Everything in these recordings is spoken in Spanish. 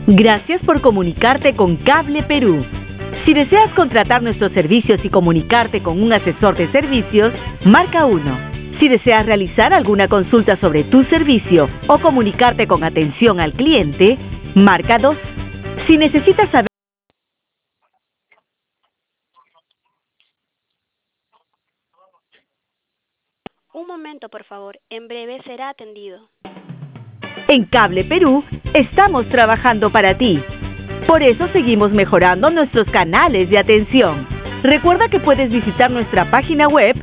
Gracias por comunicarte con Cable Perú. Si deseas contratar nuestros servicios y comunicarte con un asesor de servicios, marca 1. Si deseas realizar alguna consulta sobre tu servicio o comunicarte con atención al cliente, marca 2. Si necesitas saber... Un momento, por favor. En breve será atendido. En Cable Perú, estamos trabajando para ti. Por eso seguimos mejorando nuestros canales de atención. Recuerda que puedes visitar nuestra página web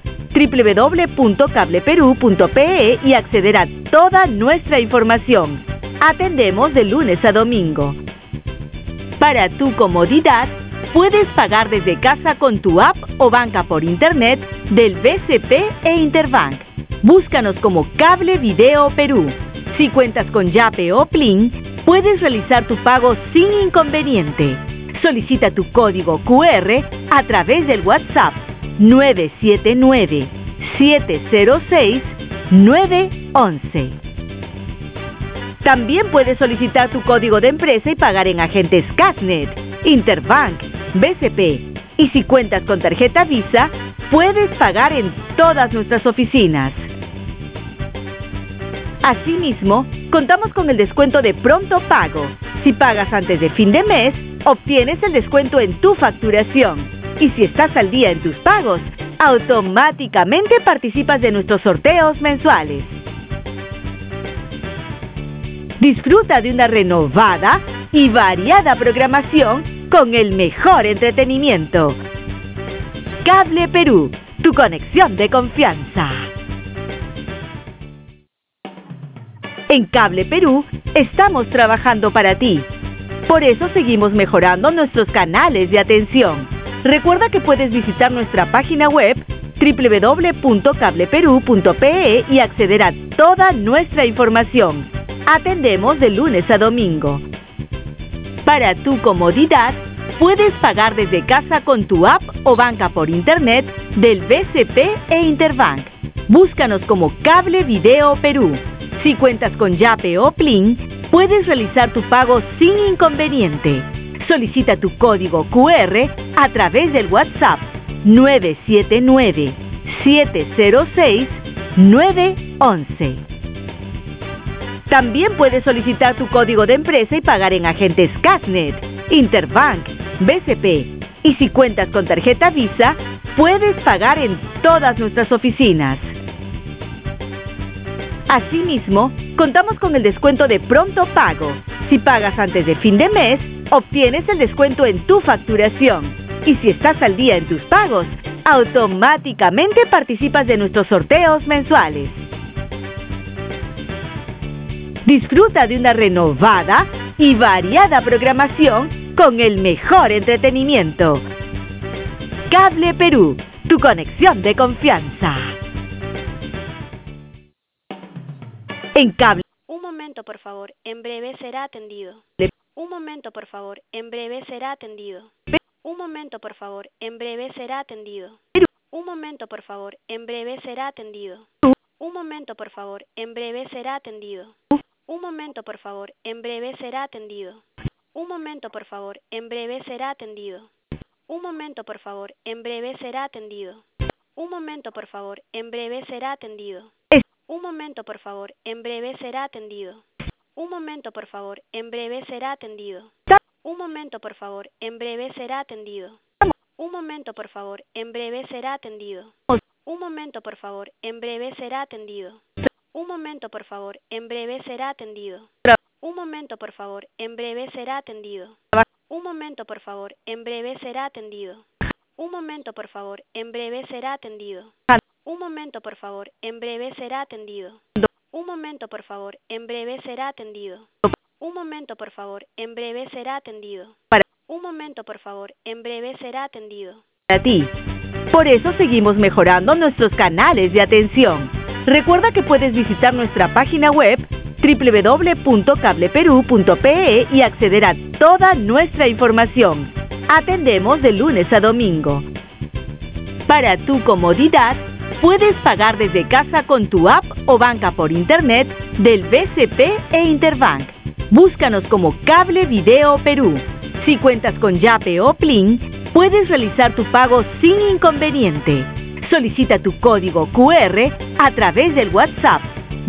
www.cableperú.pe y acceder a toda nuestra información. Atendemos de lunes a domingo. Para tu comodidad, puedes pagar desde casa con tu app o banca por internet del BCP e Interbank. Búscanos como Cable Video Perú. Si cuentas con Yape o Plin, puedes realizar tu pago sin inconveniente. Solicita tu código QR a través del WhatsApp 979-706-911. También puedes solicitar tu código de empresa y pagar en agentes Casnet, Interbank, BCP. Y si cuentas con tarjeta Visa, puedes pagar en todas nuestras oficinas. Asimismo, contamos con el descuento de pronto pago. Si pagas antes de fin de mes, obtienes el descuento en tu facturación. Y si estás al día en tus pagos, automáticamente participas de nuestros sorteos mensuales. Disfruta de una renovada y variada programación con el mejor entretenimiento. Cable Perú, tu conexión de confianza. En Cable Perú, estamos trabajando para ti. Por eso seguimos mejorando nuestros canales de atención. Recuerda que puedes visitar nuestra página web www.cableperú.pe y acceder a toda nuestra información. Atendemos de lunes a domingo. Para tu comodidad, puedes pagar desde casa con tu app o banca por internet del BCP e Interbank. Búscanos como Cable Video Perú. Si cuentas con Yape o Plin, puedes realizar tu pago sin inconveniente. Solicita tu código QR a través del WhatsApp 979-706-911. También puedes solicitar tu código de empresa y pagar en agentes Casnet, Interbank, BCP. Y si cuentas con tarjeta Visa, puedes pagar en todas nuestras oficinas. Asimismo, contamos con el descuento de pronto pago. Si pagas antes de fin de mes, obtienes el descuento en tu facturación. Y si estás al día en tus pagos, automáticamente participas de nuestros sorteos mensuales. Disfruta de una renovada y variada programación con el mejor entretenimiento. Cable Perú, tu conexión de confianza. En Cable... Un momento, por favor. En breve será atendido. Un momento, por favor. En breve será atendido. Un momento, por favor. En breve será atendido. Un momento, por favor. En breve será atendido. Un momento, por favor. En breve será atendido. Un momento, por favor. En breve será atendido. Un momento, por favor. En breve será atendido. Un momento, por favor. En breve será atendido. Un momento, por favor. En breve será atendido. Un momento, por favor. En breve será atendido. Un momento, por favor. En breve será atendido. Un momento, por favor. En breve será atendido. Un momento, por favor. En breve será atendido. Un momento, por favor. En breve será atendido. Un momento, por favor. En breve será atendido. Un momento, por favor. En breve será atendido. Un momento, por favor. En breve será atendido. Un momento, por favor. En breve será atendido. Un momento, por favor. En breve será atendido. Un momento, por favor. En breve será atendido. Un momento, por favor. En breve será atendido. Un momento, por favor. En breve será atendido. Para ti. Por eso seguimos mejorando nuestros canales de atención. Recuerda que puedes visitar nuestra página web www.cableperú.pe y acceder a toda nuestra información. Atendemos de lunes a domingo. Para tu comodidad, puedes pagar desde casa con tu app o banca por internet del BCP e Interbank. Búscanos como Cable Video Perú. Si cuentas con Yape o Plin, puedes realizar tu pago sin inconveniente. Solicita tu código QR a través del WhatsApp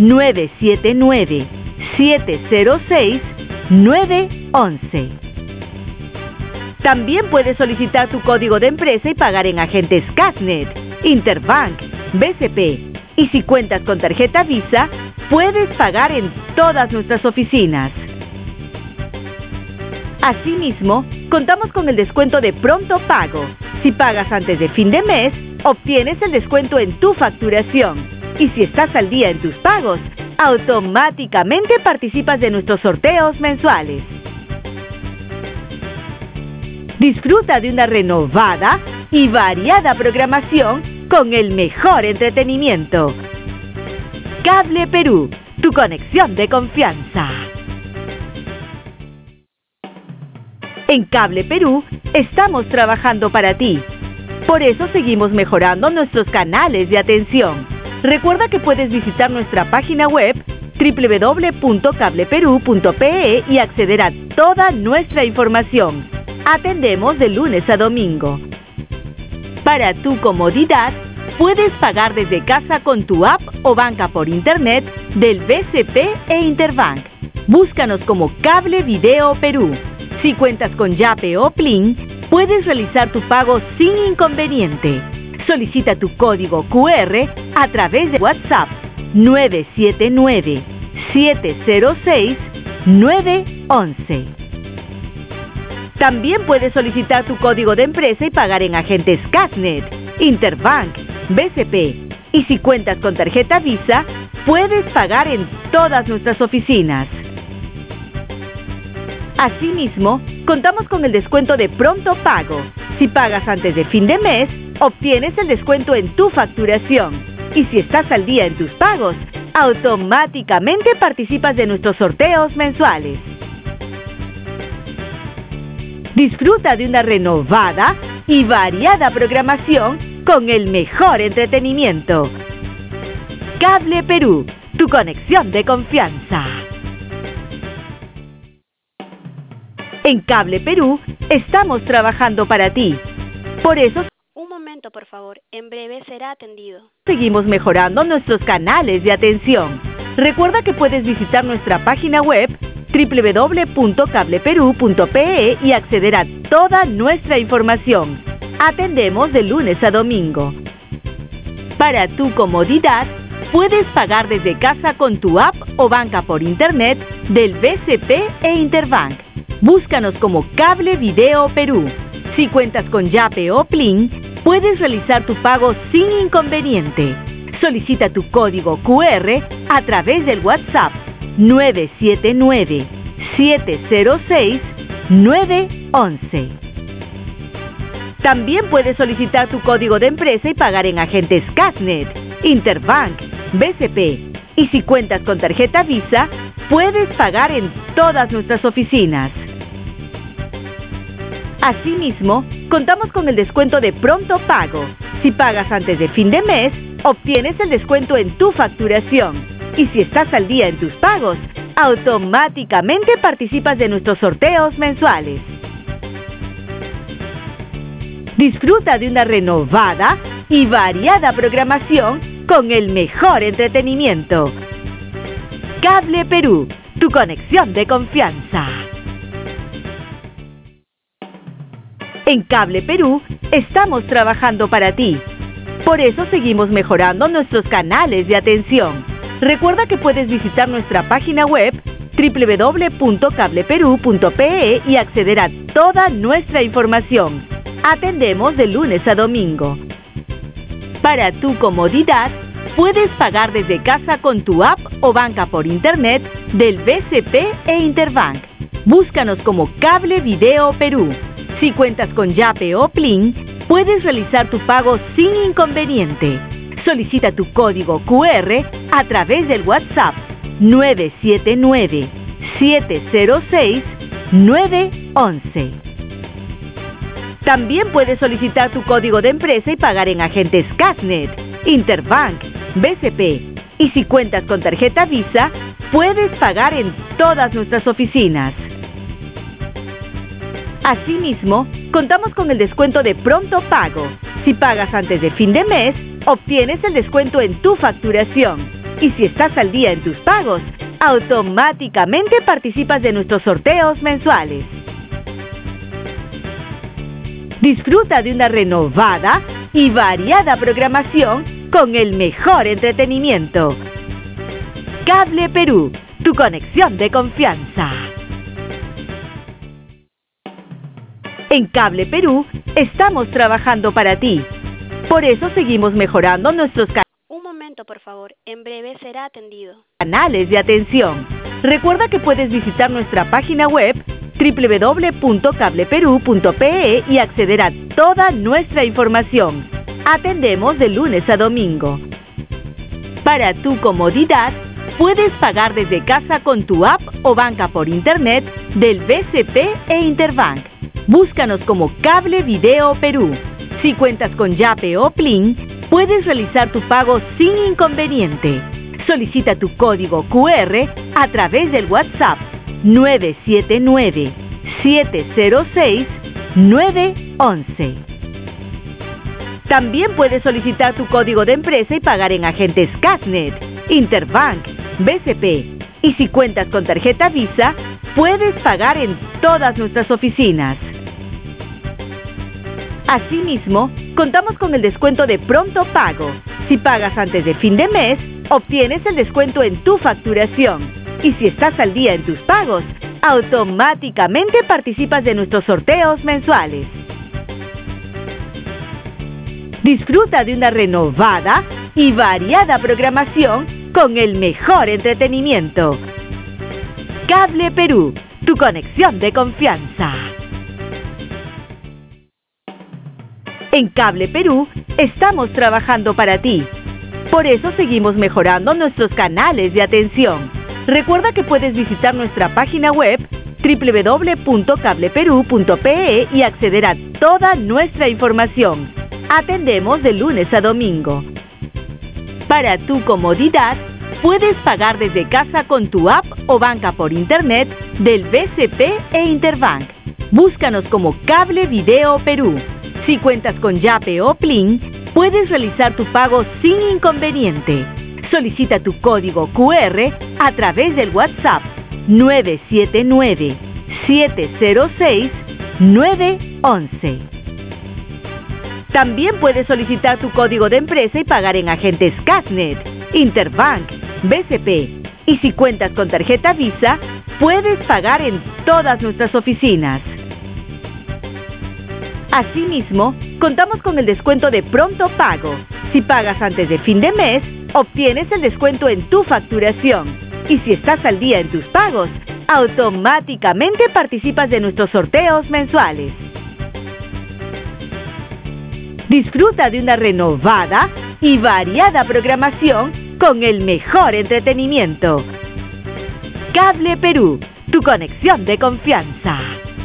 979-706-911. También puedes solicitar tu código de empresa y pagar en agentes Casnet, Interbank, BCP. Y si cuentas con tarjeta Visa, puedes pagar en todas nuestras oficinas. Asimismo, contamos con el descuento de pronto pago. Si pagas antes de fin de mes, obtienes el descuento en tu facturación. Y si estás al día en tus pagos, automáticamente participas de nuestros sorteos mensuales. Disfruta de una renovada y variada programación con el mejor entretenimiento. Cable Perú, tu conexión de confianza. En Cable Perú estamos trabajando para ti. Por eso seguimos mejorando nuestros canales de atención. Recuerda que puedes visitar nuestra página web www.cableperú.pe y acceder a toda nuestra información. Atendemos de lunes a domingo. Para tu comodidad, puedes pagar desde casa con tu app o banca por internet del BCP e Interbank. Búscanos como Cable Video Perú. Si cuentas con Yape o Plin, puedes realizar tu pago sin inconveniente. Solicita tu código QR a través de WhatsApp 979-706-911. También puedes solicitar tu código de empresa y pagar en agentes Casnet, Interbank, BCP. Y si cuentas con tarjeta Visa, puedes pagar en todas nuestras oficinas. Asimismo, contamos con el descuento de pronto pago. Si pagas antes de fin de mes, obtienes el descuento en tu facturación. Y si estás al día en tus pagos, automáticamente participas de nuestros sorteos mensuales. Disfruta de una renovada y variada programación con el mejor entretenimiento. Cable Perú, tu conexión de confianza. En Cable Perú estamos trabajando para ti. Por eso, Un momento, por favor. En breve será atendido. seguimos mejorando nuestros canales de atención. Recuerda que puedes visitar nuestra página web www.cableperú.pe y acceder a toda nuestra información. Atendemos de lunes a domingo. Para tu comodidad, puedes pagar desde casa con tu app o banca por internet del BCP e Interbank. Búscanos como Cable Video Perú. Si cuentas con Yape o Plin, puedes realizar tu pago sin inconveniente. Solicita tu código QR a través del WhatsApp 979-706-911. También puedes solicitar tu código de empresa y pagar en agentes Casnet, Interbank, BCP. Y si cuentas con tarjeta Visa, puedes pagar en todas nuestras oficinas. Asimismo, contamos con el descuento de pronto pago. Si pagas antes de fin de mes, obtienes el descuento en tu facturación. Y si estás al día en tus pagos, automáticamente participas de nuestros sorteos mensuales. Disfruta de una renovada y variada programación con el mejor entretenimiento. Cable Perú, tu conexión de confianza. En Cable Perú estamos trabajando para ti. Por eso seguimos mejorando nuestros canales de atención. Recuerda que puedes visitar nuestra página web www.cableperú.pe y acceder a toda nuestra información. Atendemos de lunes a domingo. Para tu comodidad, puedes pagar desde casa con tu app o banca por internet del BCP e Interbank. Búscanos como Cable Video Perú. Si cuentas con Yape o Plin, puedes realizar tu pago sin inconveniente. Solicita tu código QR a través del WhatsApp 979-706-911. También puedes solicitar tu código de empresa y pagar en agentes Casnet, Interbank, BCP. Y si cuentas con tarjeta Visa, puedes pagar en todas nuestras oficinas. Asimismo, contamos con el descuento de pronto pago. Si pagas antes de fin de mes, obtienes el descuento en tu facturación. Y si estás al día en tus pagos, automáticamente participas de nuestros sorteos mensuales. Disfruta de una renovada y variada programación con el mejor entretenimiento. Cable Perú, tu conexión de confianza. En Cable Perú estamos trabajando para ti. Por eso seguimos mejorando nuestros Un momento, por favor. En breve será atendido. Canales de atención. Recuerda que puedes visitar nuestra página web www.cableperu.pe y acceder a toda nuestra información. Atendemos de lunes a domingo. Para tu comodidad, puedes pagar desde casa con tu app o banca por internet del BCP e Interbank. Búscanos como Cable Video Perú. Si cuentas con Yape o Plin, puedes realizar tu pago sin inconveniente. Solicita tu código QR a través del WhatsApp 979-706-911. También puedes solicitar tu código de empresa y pagar en agentes Casnet, Interbank, BCP. Y si cuentas con tarjeta Visa, puedes pagar en todas nuestras oficinas. Asimismo, contamos con el descuento de pronto pago. Si pagas antes de fin de mes, obtienes el descuento en tu facturación. Y si estás al día en tus pagos, automáticamente participas de nuestros sorteos mensuales. Disfruta de una renovada y variada programación con el mejor entretenimiento. Cable Perú, tu conexión de confianza. En Cable Perú estamos trabajando para ti. Por eso seguimos mejorando nuestros canales de atención. Recuerda que puedes visitar nuestra página web www.cableperu.pe y acceder a toda nuestra información. Atendemos de lunes a domingo. Para tu comodidad, puedes pagar desde casa con tu app o banca por internet del BCP e Interbank. Búscanos como Cable Video Perú. Si cuentas con Yape o Plin, puedes realizar tu pago sin inconveniente. Solicita tu código QR a través del WhatsApp 979-706-911. También puedes solicitar tu código de empresa y pagar en agentes Casnet, Interbank, BCP. Y si cuentas con tarjeta Visa, puedes pagar en todas nuestras oficinas. Asimismo, contamos con el descuento de pronto pago. Si pagas antes de fin de mes, obtienes el descuento en tu facturación. Y si estás al día en tus pagos, automáticamente participas de nuestros sorteos mensuales. Disfruta de una renovada y variada programación con el mejor entretenimiento. Cable Perú, tu conexión de confianza.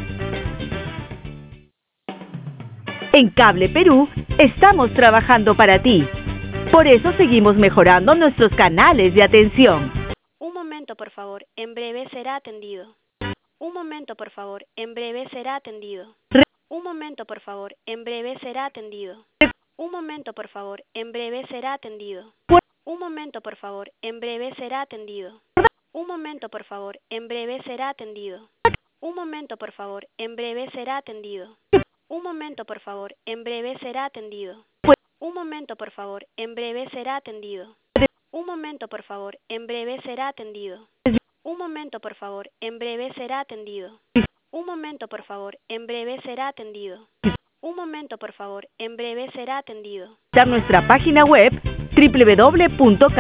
En Cable Perú estamos trabajando para ti. Por eso seguimos mejorando nuestros canales de atención. Un momento, por favor. En breve será atendido. Un momento, por favor. En breve será atendido. Un momento, por favor. En breve será atendido. Un momento, por favor. En breve será atendido. Un momento, por favor. En breve será atendido. Un momento, por favor. En breve será atendido. Un momento, por favor. En breve será atendido. Un momento, por favor. En breve será atendido. Un momento, por favor. En breve será atendido. Un momento, por favor. En breve será atendido. Un momento, por favor. En breve será atendido. Un momento, por favor. En breve será atendido. Un momento, por favor. En breve será atendido. Nuestra página web www.